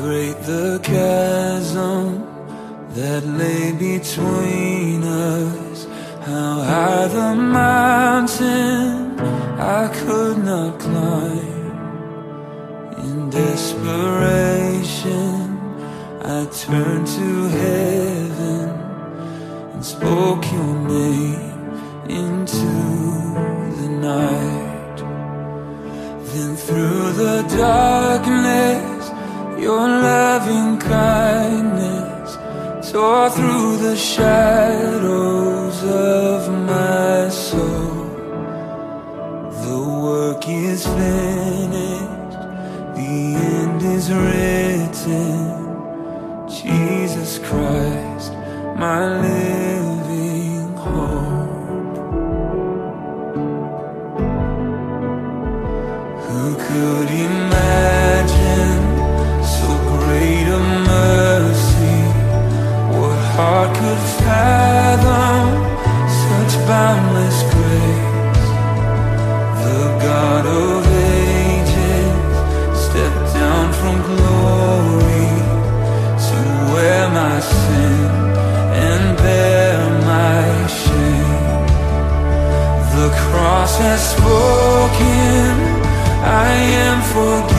great the chasm that lay between us, how high the mountain I could not climb. In desperation I turned to heaven and spoke your name into the night. Then through the darkness your loving kindness tore through the shadows of my soul. The work is finished, the end is written. Jesus Christ, my living hope. Who could imagine so great a mercy? What heart could fathom such boundless grace? The God of ages stepped down from glory to wear my sin and bear my shame. The cross has spoken, I am forgiven.